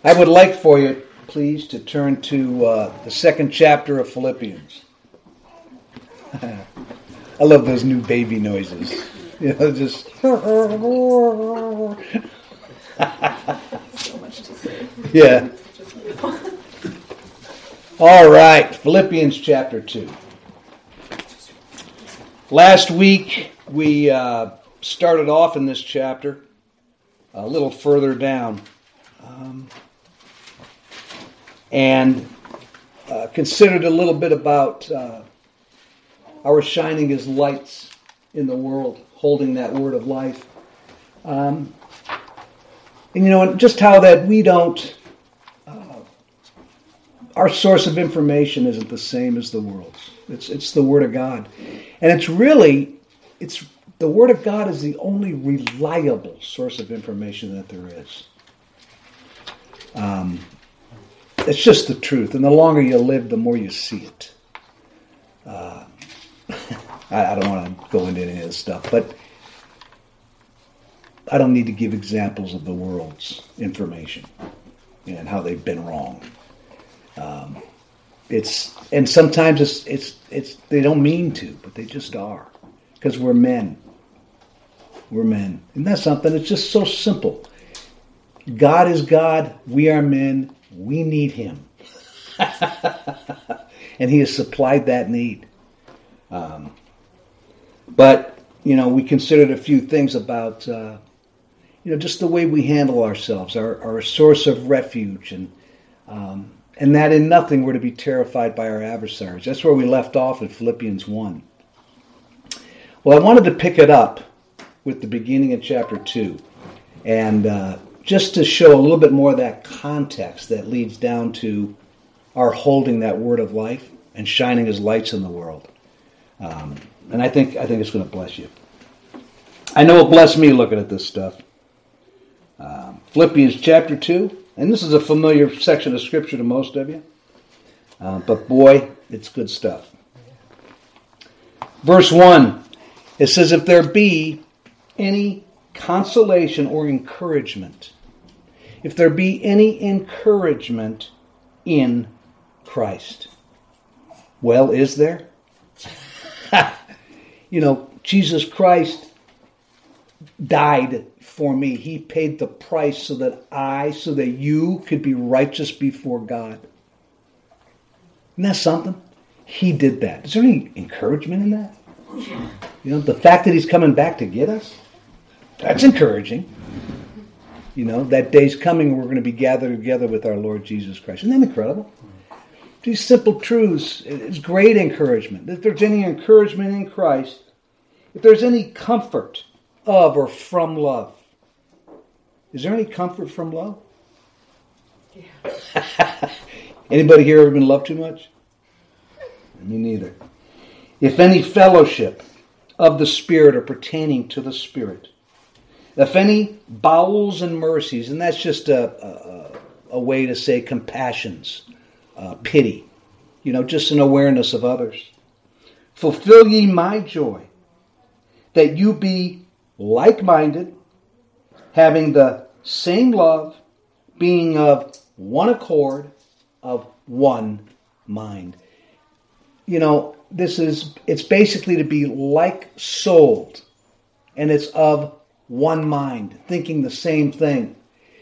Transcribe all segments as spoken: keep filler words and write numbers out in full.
I would like for you, please, to turn to uh, the second chapter of Philippians. I love those new baby noises. You know, just... So much to say. Yeah. All right, Philippians chapter two. Last week, we uh, started off in this chapter a little further down. Um, and uh, considered a little bit about uh, our shining as lights in the world, holding that word of life. Um, and you know, just how that we don't, uh, our source of information isn't the same as the world's. It's it's the Word of God. And it's really, it's the Word of God is the only reliable source of information that there is. Um, it's just the truth. And the longer you live, the more you see it. Uh, I, I don't want to go into any of this stuff, but I don't need to give examples of the world's information and how they've been wrong. Um, it's and sometimes it's it's it's they don't mean to, but they just are, because we're men. We're men, and that's something. It's just so simple. God is God. We are men. We need Him, and He has supplied that need. Um, but you know, we considered a few things about uh, you know just the way we handle ourselves, our our source of refuge, and um, and that in nothing we're to be terrified by our adversaries. That's where we left off in Philippians one. Well, I wanted to pick it up with the beginning of chapter two, and uh, just to show a little bit more of that context that leads down to our holding that word of life and shining as lights in the world. Um, and I think I think it's going to bless you. I know it'll bless me looking at this stuff. Um, Philippians chapter two, and this is a familiar section of Scripture to most of you, uh, but boy, it's good stuff. Verse one, it says, if there be any consolation or encouragement, if there be any encouragement in Christ. Well, is there? You know, Jesus Christ died for me. He paid the price so that I, so that you could be righteous before God. Isn't that something? He did that. Is there any encouragement in that? You know, the fact that He's coming back to get us, that's encouraging. You know, that day's coming, we're going to be gathered together with our Lord Jesus Christ. Isn't that incredible? These simple truths, it's great encouragement. If there's any encouragement in Christ, if there's any comfort of or from love. Is there any comfort from love? Yeah. Anybody here ever been loved too much? Me neither. If any fellowship of the Spirit or pertaining to the Spirit. If any bowels and mercies, and that's just a, a, a way to say compassions, uh, pity, you know, just an awareness of others. Fulfill ye my joy, that you be like-minded, having the same love, being of one accord, of one mind. You know, this is, it's basically to be like-souled, and it's of one mind, thinking the same thing.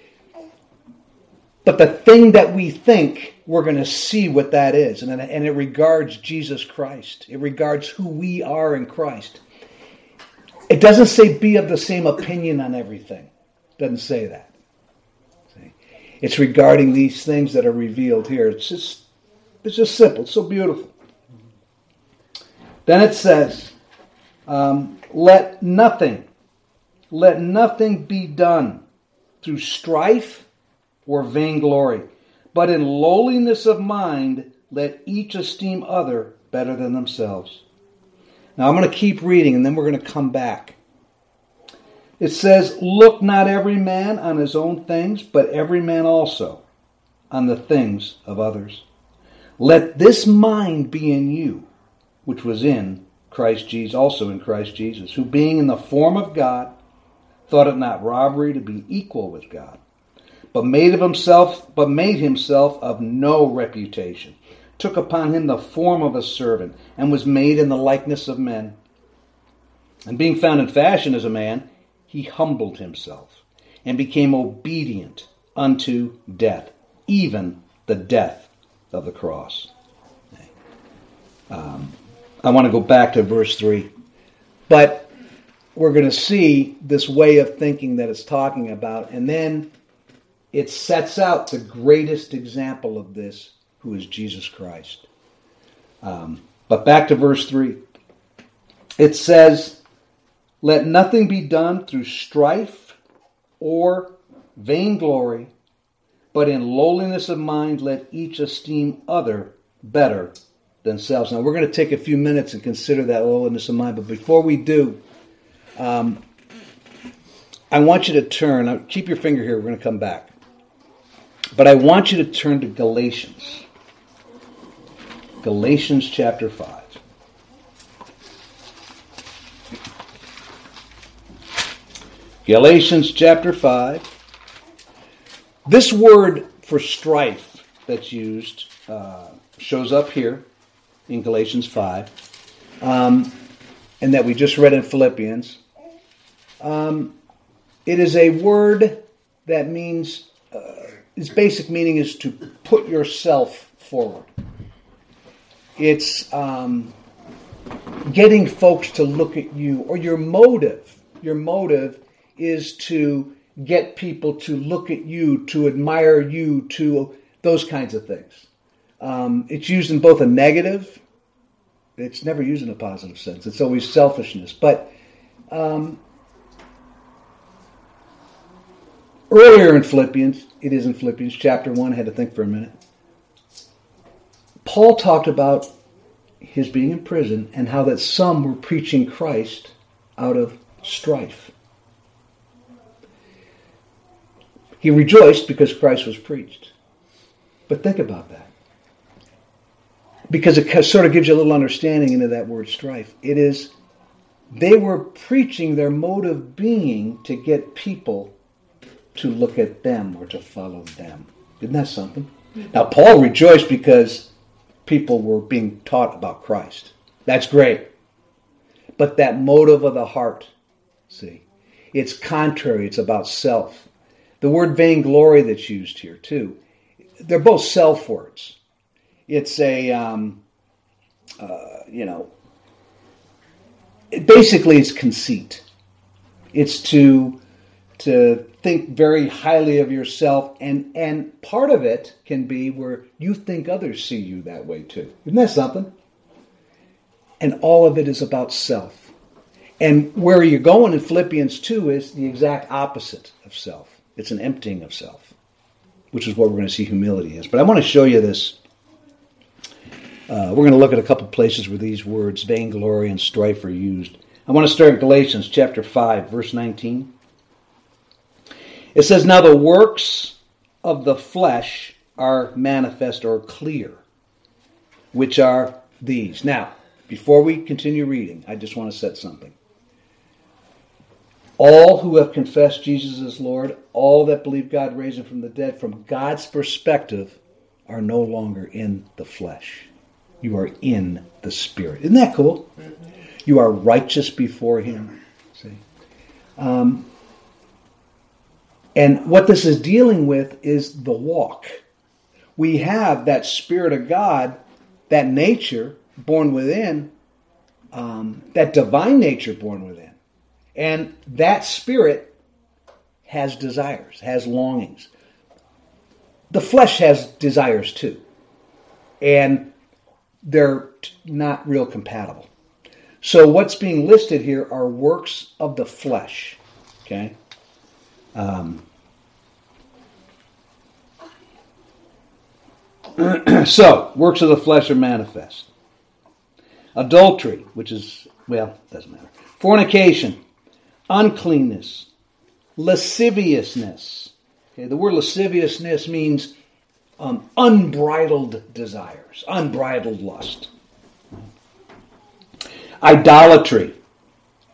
But the thing that we think, we're going to see what that is. And, and it regards Jesus Christ. It regards who we are in Christ. It doesn't say be of the same opinion on everything. It doesn't say that. See? It's regarding these things that are revealed here. It's just, it's just simple. It's so beautiful. Then it says, um, let nothing, let nothing be done through strife or vainglory, but in lowliness of mind, let each esteem other better than themselves. Now I'm going to keep reading and then we're going to come back. It says, look not every man on his own things, but every man also on the things of others. Let this mind be in you, which was in Christ Jesus, also in Christ Jesus, who being in the form of God, thought it not robbery to be equal with God, but made of himself, but made himself of no reputation, took upon him the form of a servant, and was made in the likeness of men. And being found in fashion as a man, he humbled himself, and became obedient unto death, even the death of the cross. Um, I want to go back to verse three. But we're going to see this way of thinking that it's talking about, and then it sets out the greatest example of this, who is Jesus Christ. Um, but back to verse three. It says, "Let nothing be done through strife or vainglory, but in lowliness of mind let each esteem other better themselves." Now we're going to take a few minutes and consider that lowliness of mind, but before we do, um, I want you to turn, now keep your finger here, we're going to come back, but I want you to turn to Galatians. Galatians chapter five. Galatians chapter five. This word for strife that's used uh, shows up here in Galatians five, um, and that we just read in Philippians. Um, it is a word that means, uh, its basic meaning is to put yourself forward. It's um, getting folks to look at you, or your motive. Your motive is to get people to look at you, to admire you, to those kinds of things. Um, it's used in both a negative, it's never used in a positive sense. It's always selfishness. But um, earlier in Philippians, it is in Philippians chapter one, I had to think for a minute, Paul talked about his being in prison and how that some were preaching Christ out of strife. He rejoiced because Christ was preached. But think about that. Because it sort of gives you a little understanding into that word strife. It is, they were preaching, their motive being to get people to look at them or to follow them. Isn't that something? Now, Paul rejoiced because people were being taught about Christ. That's great. But that motive of the heart, see, it's contrary. It's about self. The word vainglory that's used here, too, they're both self words. It's a, um, uh, you know, it basically it's conceit. It's to to think very highly of yourself, and, and part of it can be where you think others see you that way too. Isn't that something? And all of it is about self. And where you're going in Philippians two is the exact opposite of self. It's an emptying of self, which is what we're going to see humility is. But I want to show you this. Uh, we're going to look at a couple places where these words, vainglory and strife, are used. I want to start at Galatians chapter five, verse nineteen. It says, "Now the works of the flesh are manifest or clear, which are these." Now, before we continue reading, I just want to set something. All who have confessed Jesus as Lord, all that believe God raised him from the dead, from God's perspective, are no longer in the flesh. You are in the Spirit. Isn't that cool? Mm-hmm. You are righteous before him. See? Um, and what this is dealing with is the walk. We have that Spirit of God, that nature born within, um, that divine nature born within. And that Spirit has desires, has longings. The flesh has desires too. And they're not real compatible. So what's being listed here are works of the flesh. Okay? Um, so, works of the flesh are manifest. Adultery, which is, well, doesn't matter. Fornication, uncleanness, lasciviousness. Okay, the word lasciviousness means um, unbridled desires, unbridled lust. Idolatry,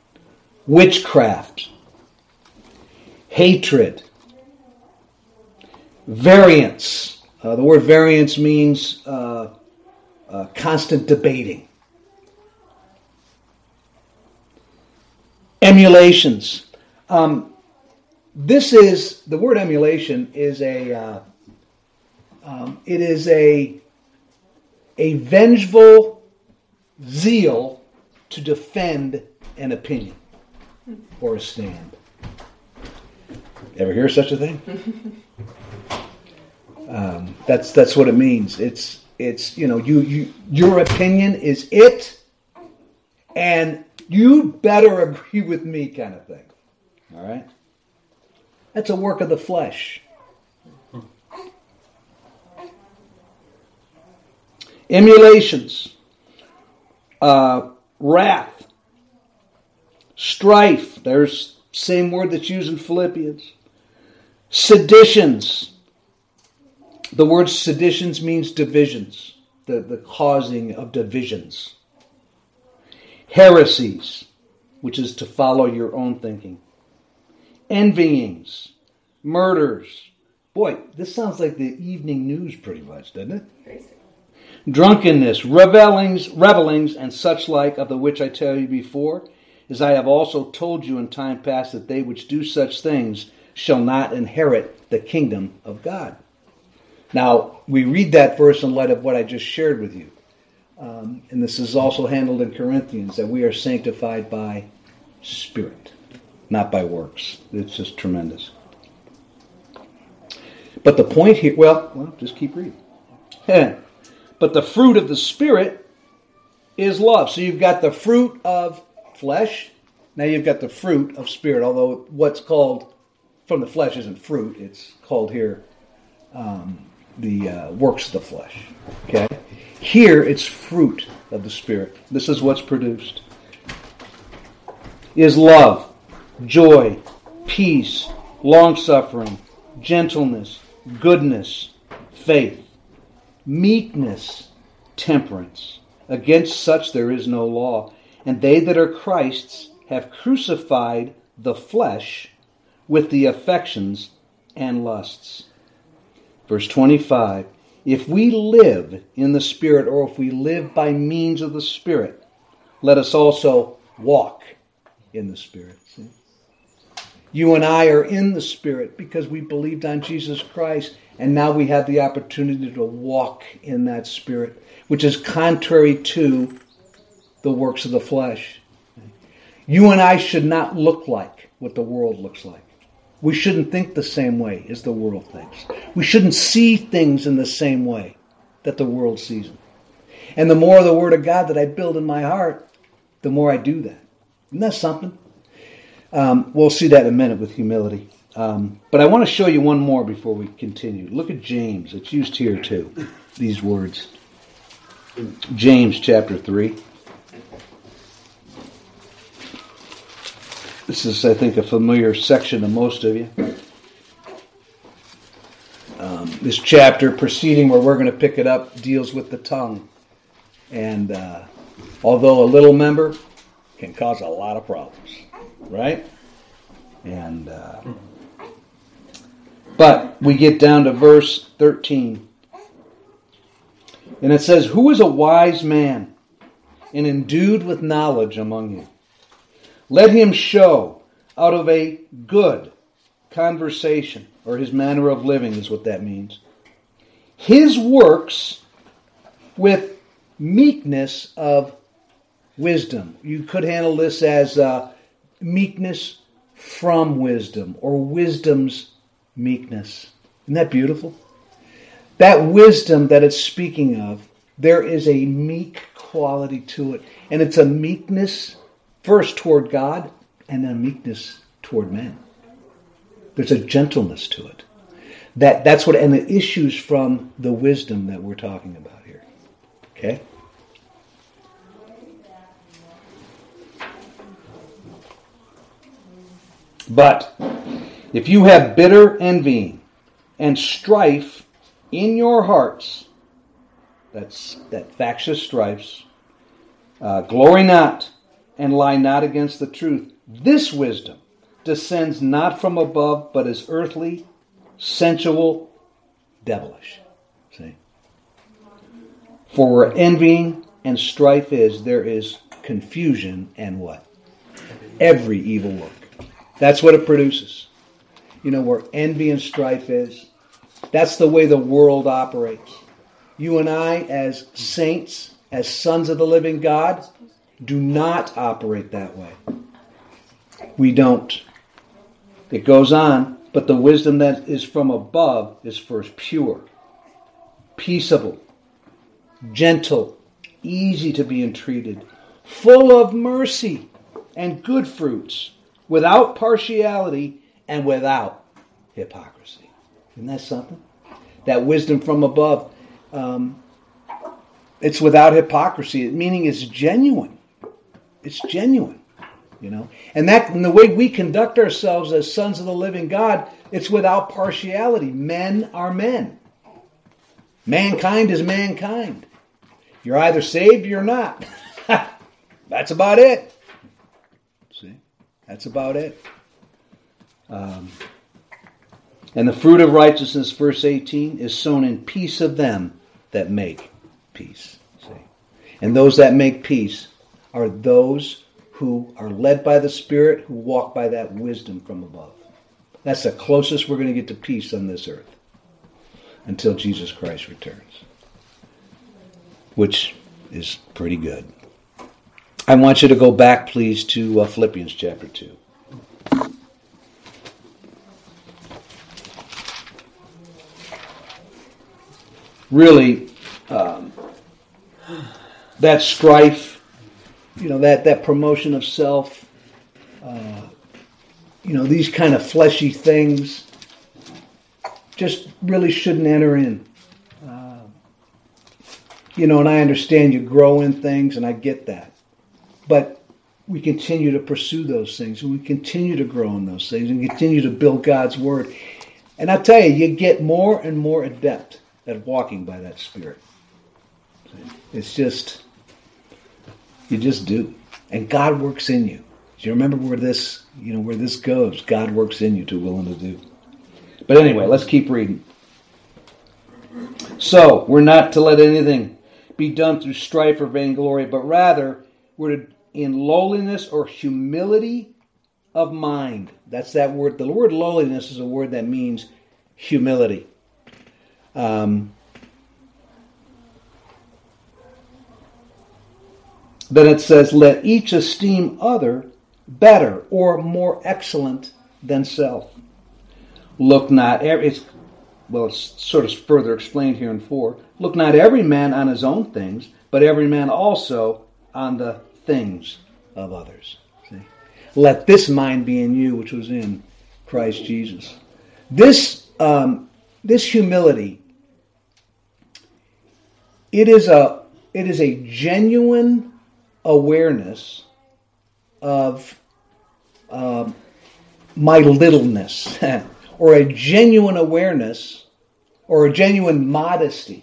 witchcraft, hatred, Variance. Uh, the word variance means uh, uh, constant debating. Emulations. Um, this is, the word emulation is a, uh, um, it is a, a vengeful zeal to defend an opinion or a stand. Ever hear such a thing? um, that's that's what it means. It's it's you know you you your opinion is it, and you better agree with me, kind of thing. All right. That's a work of the flesh. Emulations, uh, wrath, strife. There's same word that's used in Philippians. Seditions. The word seditions means divisions, the, the causing of divisions. Heresies, which is to follow your own thinking. Envyings, murders. Boy, this sounds like the evening news pretty much, doesn't it? Crazy. Drunkenness, revelings, revelings, and such like, of the which I tell you before, as I have also told you in time past, that they which do such things shall not inherit the kingdom of God. Now, we read that verse in light of what I just shared with you. Um, and this is also handled in Corinthians, that we are sanctified by Spirit, not by works. It's just tremendous. But the point here, well, well just keep reading. But the fruit of the Spirit is love. So you've got the fruit of flesh. Now you've got the fruit of Spirit. Although what's called from the flesh isn't fruit. It's called here um, the uh, works of the flesh. Okay? Here it's fruit of the Spirit. This is what's produced. Is love, joy, peace, long-suffering, gentleness, goodness, faith, meekness, temperance. Against such there is no law. And they that are Christ's have crucified the flesh with the affections and lusts. Verse twenty-five. If we live in the Spirit, or if we live by means of the Spirit, let us also walk in the Spirit. See? You and I are in the Spirit because we believed on Jesus Christ, and now we have the opportunity to walk in that Spirit, which is contrary to the works of the flesh. You and I should not look like what the world looks like. We shouldn't think the same way as the world thinks. We shouldn't see things in the same way that the world sees them. And the more of the Word of God that I build in my heart, the more I do that. Isn't that something? Um, we'll see that in a minute with humility. Um, but I want to show you one more before we continue. Look at James. It's used here too, these words. James chapter three. This is, I think, a familiar section to most of you. Um, this chapter preceding where we're going to pick it up deals with the tongue. And uh, although a little member can cause a lot of problems, right? And uh, but we get down to verse thirteen. And it says, "Who is a wise man and endued with knowledge among you? Let him show out of a good conversation," or his manner of living is what that means, "his works with meekness of wisdom." You could handle this as uh, meekness from wisdom, or wisdom's meekness. Isn't that beautiful? That wisdom that it's speaking of, there is a meek quality to it. And it's a meekness first toward God, and then meekness toward men. There's a gentleness to it. That that's what, and it issues from the wisdom that we're talking about here. Okay? But if you have bitter envying and strife in your hearts, that's that factious strifes, uh, glory not, and lie not against the truth. This wisdom descends not from above, but is earthly, sensual, devilish. See? For where envying and strife is, there is confusion and what? Every evil work. That's what it produces. You know, where envy and strife is, that's the way the world operates. You and I, as saints, as sons of the living God, do not operate that way. We don't. It goes on, but the wisdom that is from above is first pure, peaceable, gentle, easy to be entreated, full of mercy and good fruits, without partiality and without hypocrisy. Isn't that something? That wisdom from above, um, it's without hypocrisy, meaning it's genuine. It's genuine, you know. And that, and the way we conduct ourselves as sons of the living God, it's without partiality. Men are men. Mankind is mankind. You're either saved or you're not. That's about it. See? That's about it. Um, and the fruit of righteousness, verse eighteen, is sown in peace of them that make peace. See? And those that make peace are those who are led by the Spirit, who walk by that wisdom from above. That's the closest we're going to get to peace on this earth until Jesus Christ returns, which is pretty good. I want you to go back, please, to uh, Philippians chapter two. Really, um, that strife, you know, that, that promotion of self, uh, you know, these kind of fleshy things just really shouldn't enter in. Uh, you know, and I understand you grow in things, and I get that. But we continue to pursue those things, and we continue to grow in those things, and continue to build God's Word. And I tell you, you get more and more adept at walking by that Spirit. It's just, you just do. And God works in you. Do you remember where this, you know, where this goes? God works in you to will and to do. But anyway, let's keep reading. So, we're not to let anything be done through strife or vainglory, but rather we're to, in lowliness or humility of mind. That's that word. The word lowliness is a word that means humility. Um, then it says, let each esteem other better or more excellent than self. Look not, every, it's, well, it's sort of further explained here in four. Look not every man on his own things, but every man also on the things of others. See? Let this mind be in you, which was in Christ Jesus. This, um, this humility, it is a, it is a genuine awareness of um, my littleness, or a genuine awareness, or a genuine modesty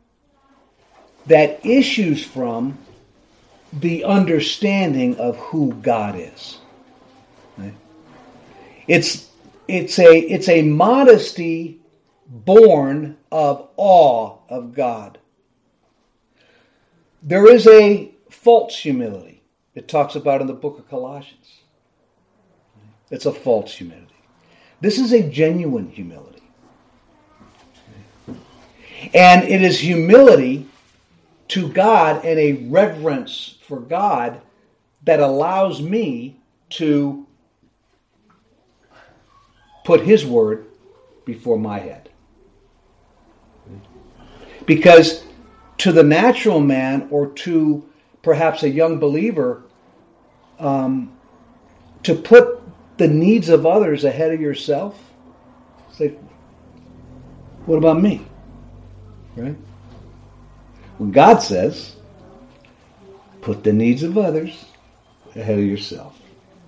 that issues from the understanding of who God is. Right? It's it's a it's a modesty born of awe of God. There is a false humility. It talks about in the book of Colossians. It's a false humility. This is a genuine humility. And it is humility to God and a reverence for God that allows me to put His word before my head. Because to the natural man, or to perhaps a young believer, um, to put the needs of others ahead of yourself, it's like, what about me? Right? When God says, put the needs of others ahead of yourself.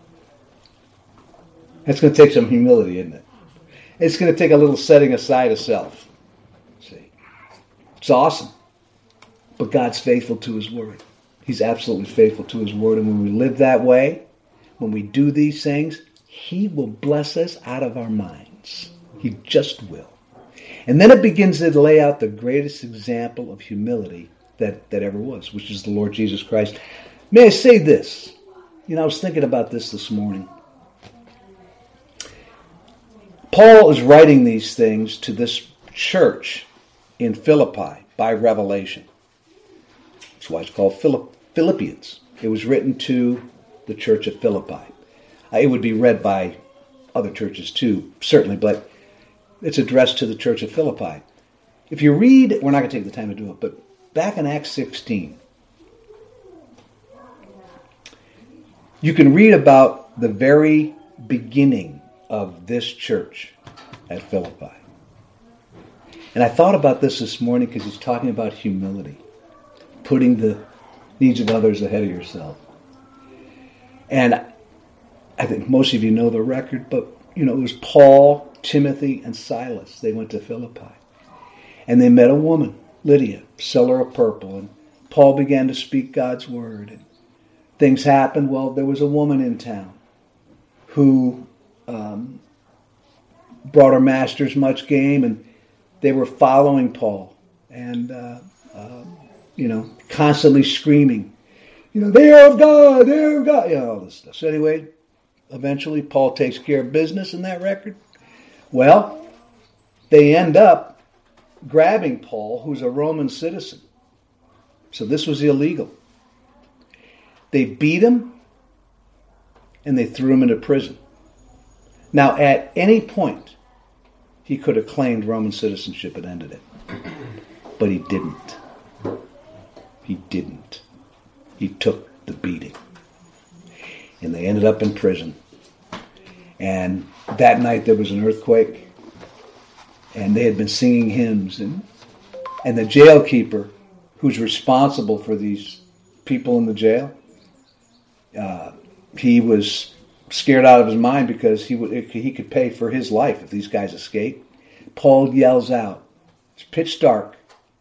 That's going to take some humility, isn't it? It's going to take a little setting aside of self. See? It's awesome. But God's faithful to His word. He's absolutely faithful to His word. And when we live that way, when we do these things, He will bless us out of our minds. He just will. And then it begins to lay out the greatest example of humility that, that ever was, which is the Lord Jesus Christ. May I say this? You know, I was thinking about this this morning. Paul is writing these things to this church in Philippi by revelation. That's why it's called Philippians. It was written to the church at Philippi. It would be read by other churches too, certainly, but it's addressed to the church of Philippi. If you read, we're not going to take the time to do it, but back in Acts sixteen, you can read about the very beginning of this church at Philippi. And I thought about this this morning because he's talking about humility, putting the needs of others ahead of yourself. And I think most of you know the record, but you know, it was Paul, Timothy, and Silas. They went to Philippi. And they met a woman, Lydia, seller of purple. And Paul began to speak God's word. And things happened. Well, there was a woman in town who um, brought her masters much game, and they were following Paul. And, uh, uh, you know, constantly screaming, you know, they are of God, they are of God. You know, all this stuff. So anyway, eventually Paul takes care of business in that record. Well, they end up grabbing Paul, who's a Roman citizen. So this was illegal. They beat him and they threw him into prison. Now, at any point, he could have claimed Roman citizenship and ended it. But he didn't. He didn't. He took the beating. And they ended up in prison. And that night there was an earthquake. And they had been singing hymns. And, and the jail keeper, who's responsible for these people in the jail, uh, he was scared out of his mind because he would, he could pay for his life if these guys escaped. Paul yells out. It's pitch dark.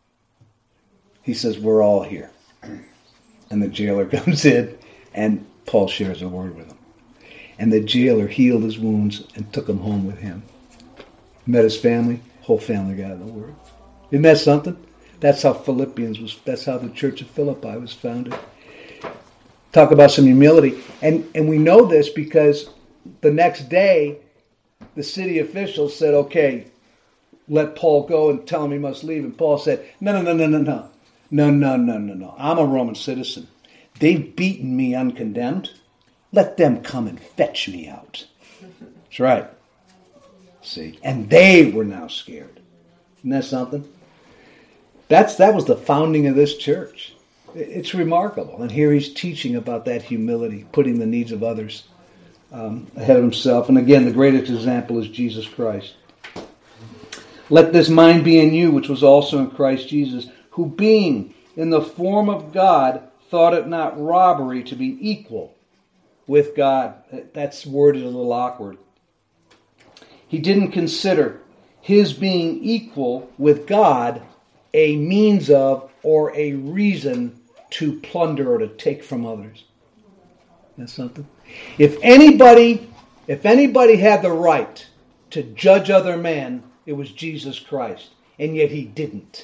He says, we're all here. And the jailer comes in, and Paul shares a word with him. And the jailer healed his wounds and took him home with him. Met his family, whole family got the word. Isn't that something? That's how Philippians was, that's how the church of Philippi was founded. Talk about some humility. And, and we know this because the next day, the city officials said, okay, let Paul go and tell him he must leave. And Paul said, no, no, no, no, no, no. No, no, no, no, no. I'm a Roman citizen. They've beaten me uncondemned. Let them come and fetch me out. That's right. See? And they were now scared. Isn't that something? That's that was the founding of this church. It's remarkable. And here he's teaching about that humility, putting the needs of others um, ahead of himself. And again, the greatest example is Jesus Christ. Let this mind be in you, which was also in Christ Jesus, who being in the form of God, thought it not robbery to be equal with God. That's worded a little awkward. He didn't consider his being equal with God a means of or a reason to plunder or to take from others. That's something. If anybody, if anybody had the right to judge other men, it was Jesus Christ. And yet he didn't.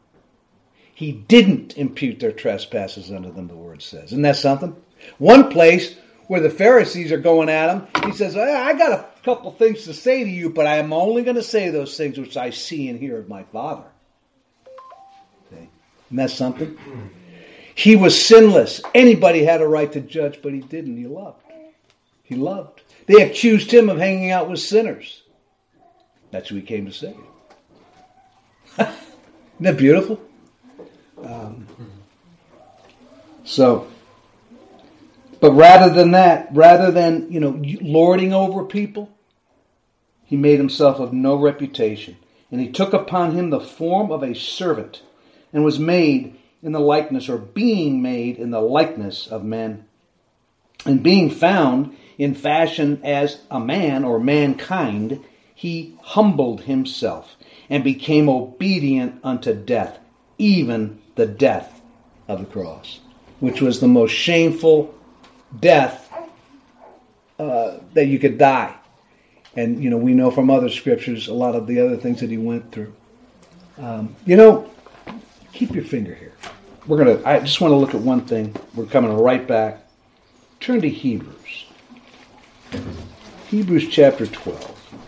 He didn't impute their trespasses unto them, the word says. Isn't that something? One place where the Pharisees are going at him, he says, I got a couple things to say to you, but I am only going to say those things which I see and hear of my Father. Okay. Isn't that something? He was sinless. Anybody had a right to judge, but he didn't. He loved. He loved. They accused him of hanging out with sinners. That's who he came to save. Isn't that beautiful? Um, so, but rather than that, rather than, you know, lording over people, he made himself of no reputation. And he took upon him the form of a servant and was made in the likeness, or being made in the likeness of men. And being found in fashion as a man or mankind, he humbled himself and became obedient unto death, even the death of the cross, which was the most shameful death uh, that you could die. And, you know, we know from other scriptures a lot of the other things that he went through. Um, you know, keep your finger here. We're gonna. I just want to look at one thing. We're coming right back. Turn to Hebrews. Hebrews chapter twelve.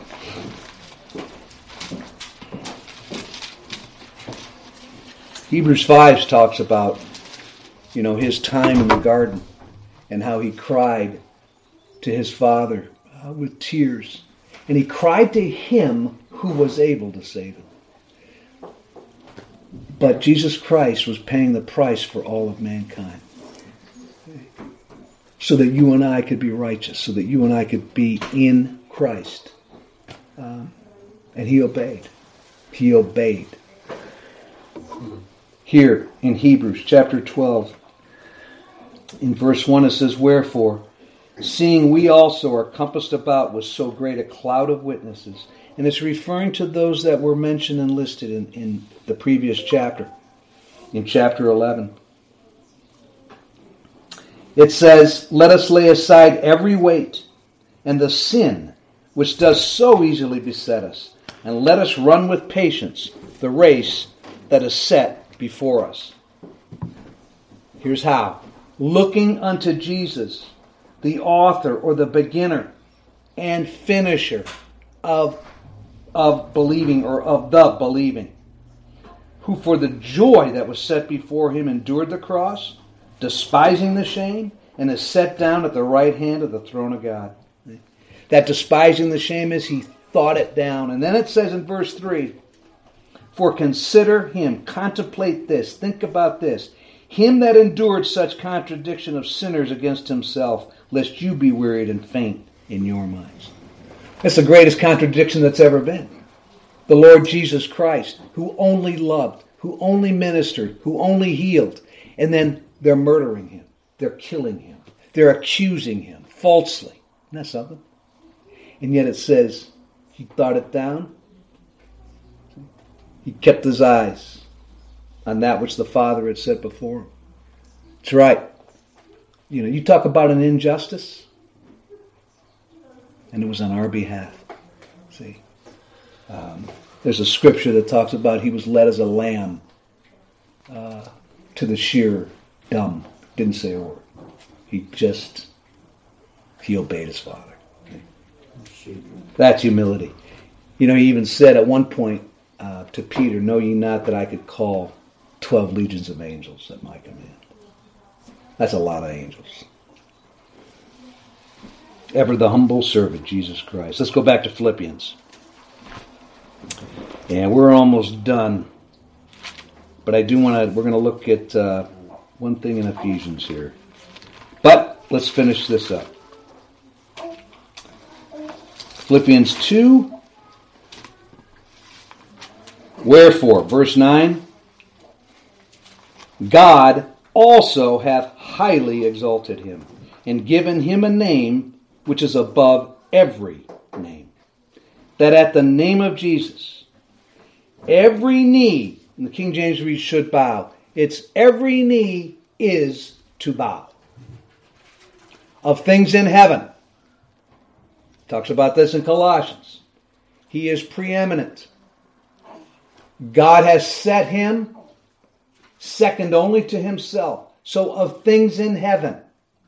Hebrews five talks about, you know, his time in the garden and how he cried to his Father uh, with tears. And he cried to him who was able to save him. But Jesus Christ was paying the price for all of mankind. So that you and I could be righteous. So that you and I could be in Christ. Um, and he obeyed. He obeyed. Here in Hebrews chapter twelve, in verse one it says, "Wherefore, seeing we also are compassed about with so great a cloud of witnesses," and it's referring to those that were mentioned and listed in, in the previous chapter, in chapter eleven. It says, "Let us lay aside every weight and the sin which does so easily beset us, and let us run with patience the race that is set before us." Here's how. Looking unto Jesus, the author or the beginner and finisher of, of believing or of the believing, who for the joy that was set before him endured the cross, despising the shame, and is set down at the right hand of the throne of God. That despising the shame is he thought it down. And then it says in verse three, "For consider him," contemplate this, think about this, "him that endured such contradiction of sinners against himself, lest you be wearied and faint in your minds." That's the greatest contradiction that's ever been. The Lord Jesus Christ, who only loved, who only ministered, who only healed, and then they're murdering him, they're killing him, they're accusing him falsely. Isn't that something? And yet it says he thought it down. He kept his eyes on that which the Father had set before him. That's right. You know, you talk about an injustice, and it was on our behalf. See, um, there's a scripture that talks about he was led as a lamb uh, to the shearer, dumb. Didn't say a word. He just, he obeyed his Father. Okay? That's humility. You know, he even said at one point, Uh, to Peter, "Know ye not that I could call twelve legions of angels at my command?" That's a lot of angels. Ever the humble servant, Jesus Christ. Let's go back to Philippians. And we're almost done. But I do want to, we're going to look at uh, one thing in Ephesians here. But let's finish this up. Philippians two. "Wherefore," verse nine, "God also hath highly exalted him, and given him a name which is above every name, that at the name of Jesus every knee," and the King James reads should bow. It's every knee is to bow. Of things in heaven. Talks about this in Colossians. He is preeminent. God has set him second only to himself. So of things in heaven,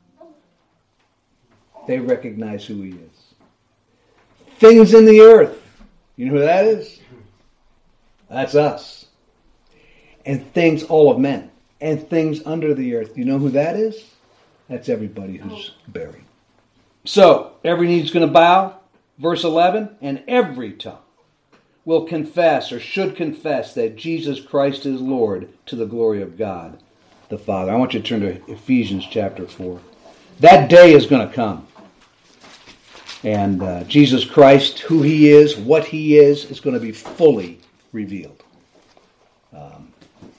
they recognize who he is. Things in the earth, you know who that is? That's us. And things, all of men. And things under the earth, you know who that is? That's everybody who's buried. So, every knee's going to bow. Verse eleven, "And every tongue will confess or should confess that Jesus Christ is Lord to the glory of God the Father." I want you to turn to Ephesians chapter four. That day is going to come. And uh, Jesus Christ, who he is, what he is, is going to be fully revealed. Um,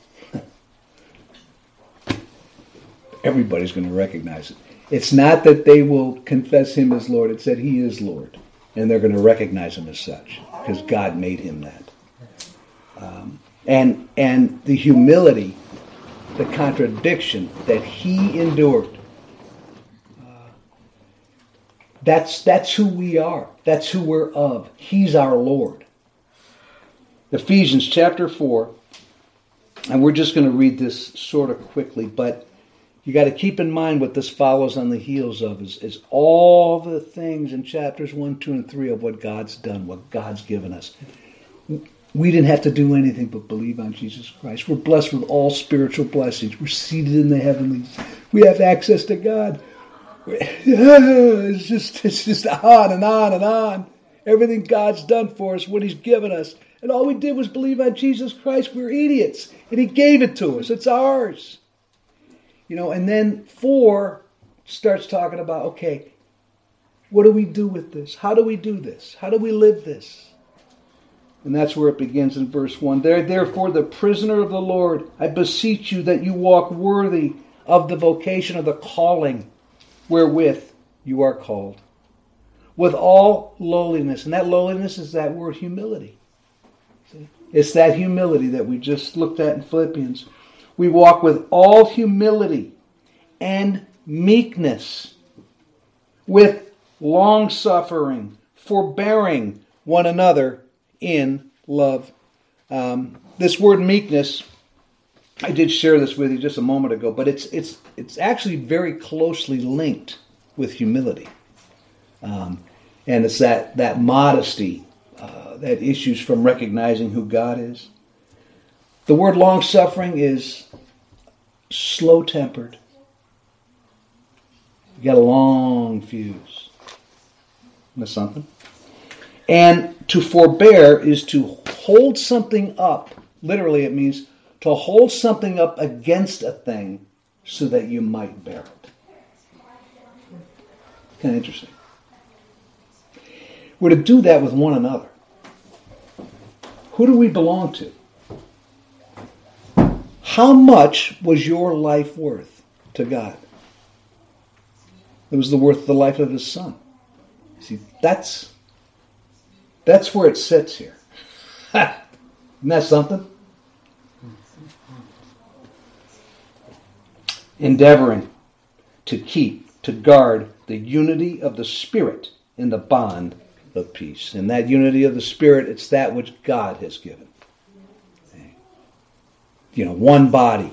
everybody's going to recognize it. It's not that they will confess him as Lord. It said he is Lord. And they're going to recognize him as such. Because God made him that. Um, and and the humility, the contradiction that he endured. Uh, that's that's who we are. That's who we're of. He's our Lord. Ephesians chapter four, and we're just going to read this sort of quickly, but you got to keep in mind what this follows on the heels of is, is all the things in chapters one, two, and three of what God's done, what God's given us. We didn't have to do anything but believe on Jesus Christ. We're blessed with all spiritual blessings. We're seated in the heavenlies. We have access to God. It's just, it's just on and on and on. Everything God's done for us, what He's given us. And all we did was believe on Jesus Christ. We're idiots. And He gave it to us. It's ours. You know, and then four starts talking about, okay, what do we do with this? How do we do this? How do we live this? And that's where it begins in verse one. There, therefore, the prisoner of the Lord, I beseech you that you walk worthy of the vocation of the calling wherewith you are called, with all lowliness. And that lowliness is that word humility. See? It's that humility that we just looked at in Philippians. We walk with all humility and meekness, with long-suffering, forbearing one another in love. Um, this word meekness, I did share this with you just a moment ago, but it's it's it's actually very closely linked with humility, um, and it's that that modesty uh, that issues from recognizing who God is. The word long-suffering is slow-tempered. You got a long fuse. Isn't that something? And to forbear is to hold something up. Literally, it means to hold something up against a thing so that you might bear it. Kind of interesting. We're to do that with one another. Who do we belong to? How much was your life worth to God? It was the worth of the life of His Son. See, that's that's where it sits here. Isn't that something? Endeavoring to keep, to guard the unity of the Spirit in the bond of peace. And that unity of the Spirit, it's that which God has given. You know, one body,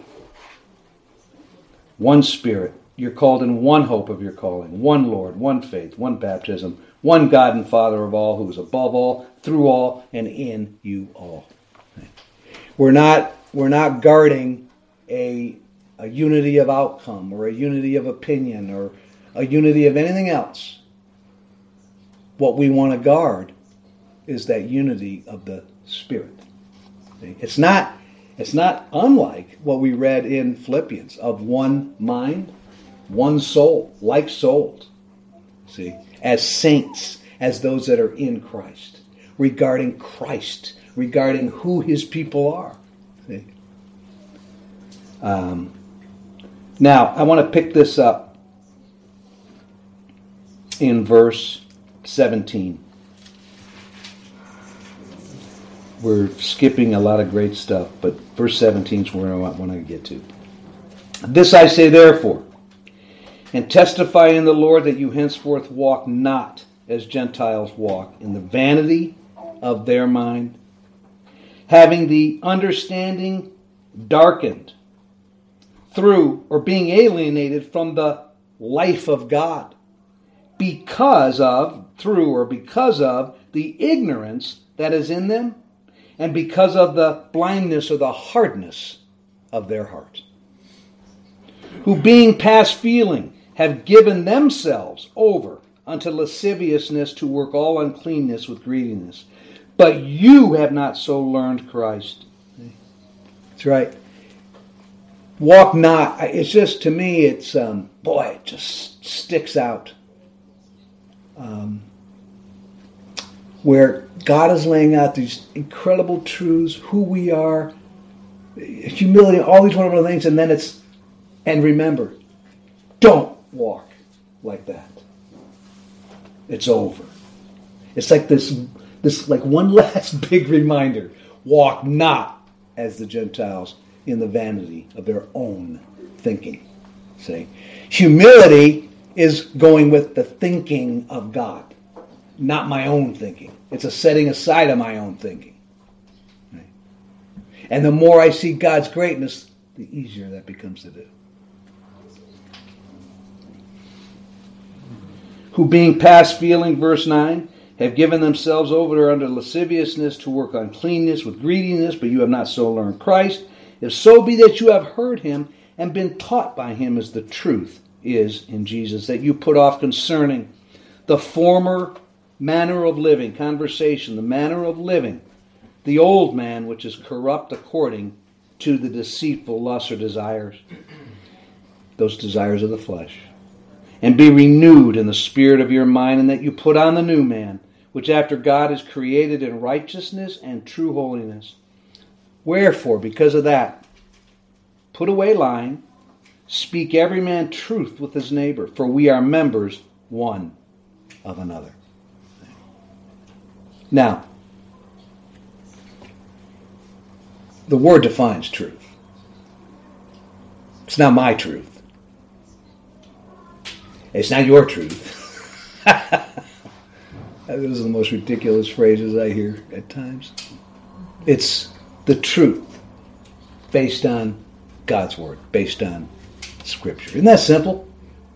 one Spirit. You're called in one hope of your calling, one Lord, one faith, one baptism, one God and Father of all, who is above all, through all, and in you all. We're not we're not guarding a a unity of outcome or a unity of opinion or a unity of anything else. What we want to guard is that unity of the Spirit. It's not It's not unlike what we read in Philippians, of one mind, one soul, like souled. See, as saints, as those that are in Christ, regarding Christ, regarding who His people are. See? Um, now, I want to pick this up in verse seventeen. We're skipping a lot of great stuff, but verse seventeen is where I want to get to. This I say therefore, and testify in the Lord that you henceforth walk not as Gentiles walk, in the vanity of their mind, having the understanding darkened, through or being alienated from the life of God, because of, through or because of the ignorance that is in them, and because of the blindness or the hardness of their heart, who being past feeling have given themselves over unto lasciviousness to work all uncleanness with greediness. But you have not so learned Christ. That's right. Walk not. It's just, to me, it's, um, boy, it just sticks out. Um, where God is laying out these incredible truths, who we are, humility, all these wonderful things, and then it's, and remember, don't walk like that. It's over. It's like this, this like one last big reminder. Walk not as the Gentiles in the vanity of their own thinking. See? Humility is going with the thinking of God, not my own thinking. It's a setting aside of my own thinking. And the more I see God's greatness, the easier that becomes to do. Who being past feeling, verse nine, have given themselves over under lasciviousness to work uncleanness with greediness, but you have not so learned Christ. If so be that you have heard him and been taught by him as the truth is in Jesus, that you put off concerning the former manner of living, conversation, the manner of living, the old man which is corrupt according to the deceitful lusts or desires, those desires of the flesh. And be renewed in the spirit of your mind, and that you put on the new man, which after God is created in righteousness and true holiness. Wherefore, because of that, put away lying, speak every man truth with his neighbor, for we are members one of another. Now, the word defines truth. It's not my truth. It's not your truth. Those are the most ridiculous phrases I hear at times. It's the truth based on God's word, based on Scripture. Isn't that simple?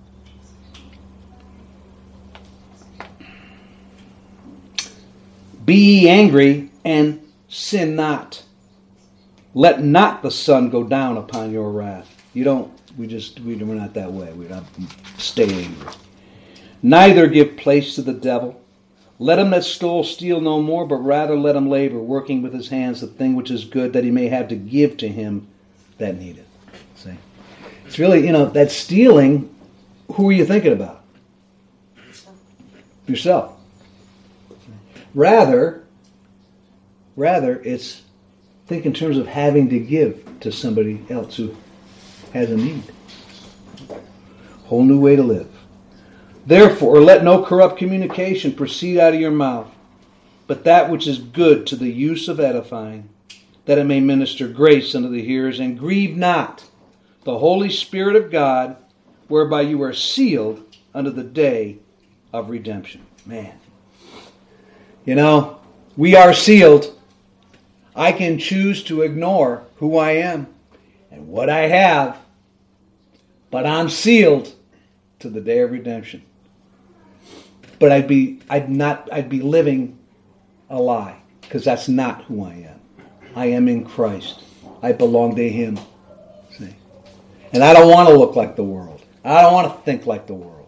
Be ye angry and sin not. Let not the sun go down upon your wrath. You don't, we just, we, we're not that way. We don't stay angry. Neither give place to the devil. Let him that stole steal no more, but rather let him labor, working with his hands the thing which is good, that he may have to give to him that needeth. See? It's really, you know, that stealing, who are you thinking about? Yourself. Yourself. Rather, rather, it's think in terms of having to give to somebody else who has a need. Whole new way to live. Therefore, let no corrupt communication proceed out of your mouth, but that which is good to the use of edifying, that it may minister grace unto the hearers, and grieve not the Holy Spirit of God, whereby you are sealed unto the day of redemption. Man. You know, we are sealed. I can choose to ignore who I am and what I have, but I'm sealed to the day of redemption. But I'd be, I'd not, I'd be living a lie, because that's not who I am. I am in Christ. I belong to Him. See, and I don't want to look like the world. I don't want to think like the world.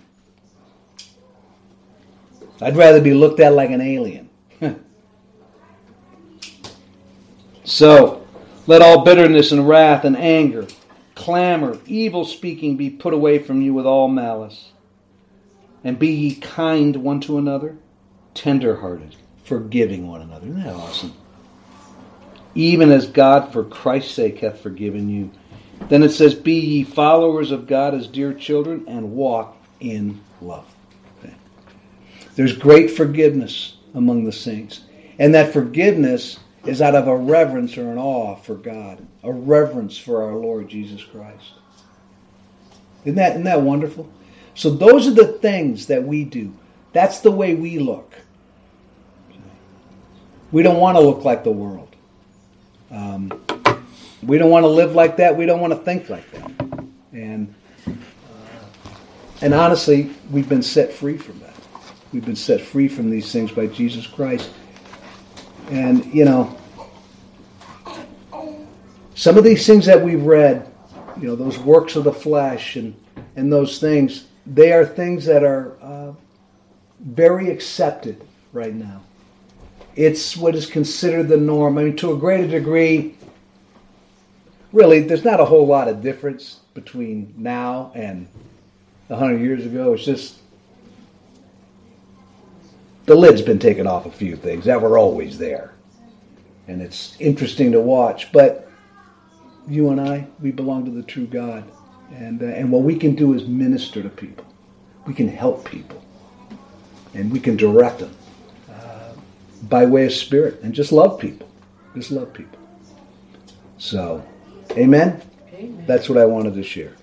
I'd rather be looked at like an alien. So, let all bitterness and wrath and anger, clamor, evil speaking be put away from you with all malice. And be ye kind one to another, tender-hearted, forgiving one another. Isn't that awesome? Even as God for Christ's sake hath forgiven you. Then it says, be ye followers of God as dear children, and walk in love. Okay. There's great forgiveness among the saints. And that forgiveness is out of a reverence or an awe for God. A reverence for our Lord Jesus Christ. Isn't that, isn't that wonderful? So those are the things that we do. That's the way we look. We don't want to look like the world. Um, we don't want to live like that. We don't want to think like that. And uh, and honestly, we've been set free from that. We've been set free from these things by Jesus Christ. And, you know, some of these things that we've read, you know, those works of the flesh and, and those things, they are things that are uh, very accepted right now. It's what is considered the norm. I mean, to a greater degree, really, there's not a whole lot of difference between now and a hundred years ago. It's just the lid's been taken off a few things that were always there. And it's interesting to watch. But you and I, we belong to the true God. And uh, and what we can do is minister to people. We can help people. And we can direct them uh, by way of Spirit. And just love people. Just love people. So, amen? Amen. That's what I wanted to share.